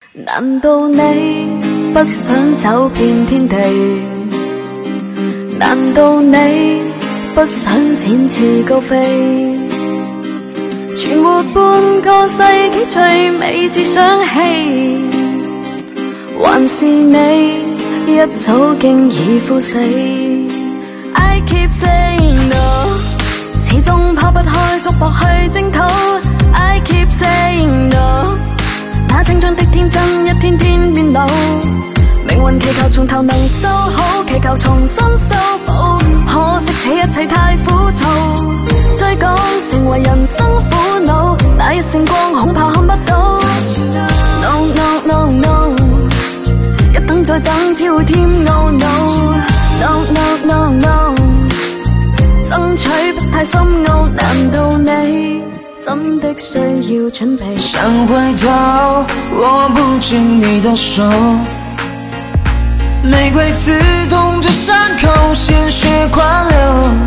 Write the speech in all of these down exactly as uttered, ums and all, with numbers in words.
難道你不想走遍天地？難道你不想展翅高飛？存活半個世紀最美只想戲，還是你一早經已枯死 ？I keep saying no， 始終拋不開束縛去征討。I keep saying no， 那青春的天真一天天變老，命運祈求從頭能修好，祈求重新修補。可惜這一切太枯燥，追趕成為人生苦惱，那一線光恐怕看不到。No no no no， 一等再等只會添懊惱。No no no no， 爭取不太深奧，難道你真的需要準備？ 想回頭，握不緊你的手，玫瑰刺痛着傷口，鮮血狂流，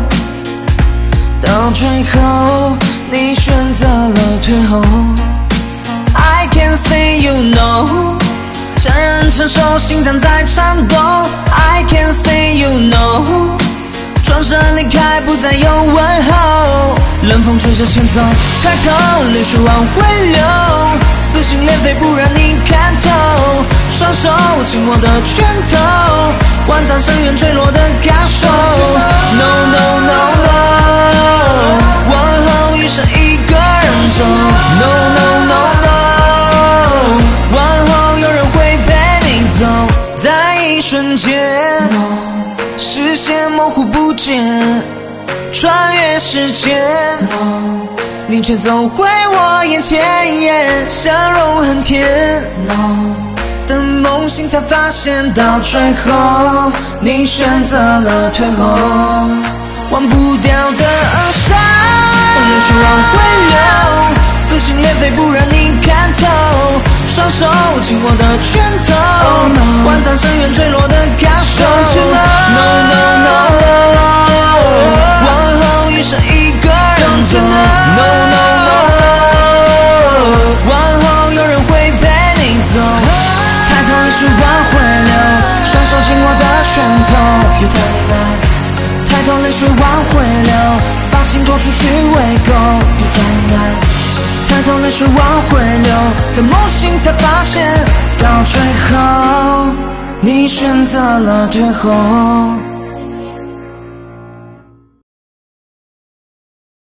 到最後你選擇了退後。I can't say you no， 承認承受，心臟在顫抖。I can't say you no， 轉身離開，不再有問候。冷風吹着前走，抬頭淚水往回流，撕心裂肺不讓你看透，雙手緊握的拳頭，萬丈深淵墜落的感受。No no no no， 往後餘生一個人走。No no no no， 往後有人會陪你走，在一瞬間， no， 視線模糊不見，穿越時間， no， 你卻走回我眼前，笑容很甜， no， 等夢醒才發現到最後你選擇了退後。忘不掉的傷，淚水往回流，撕心裂肺不讓你看透，雙手緊握的拳頭， oh, no， 萬丈深淵墜落的感受。 No no no no， 往後餘生一個人走。 No no no no， 往後有人會陪你走，抬頭淚水往回流，雙手緊握的拳頭，有他你來，抬頭淚水往回流，把心拖出去餵狗，有他你來，抬頭淚水往回流，等夢醒才發現到最後你選擇了退後。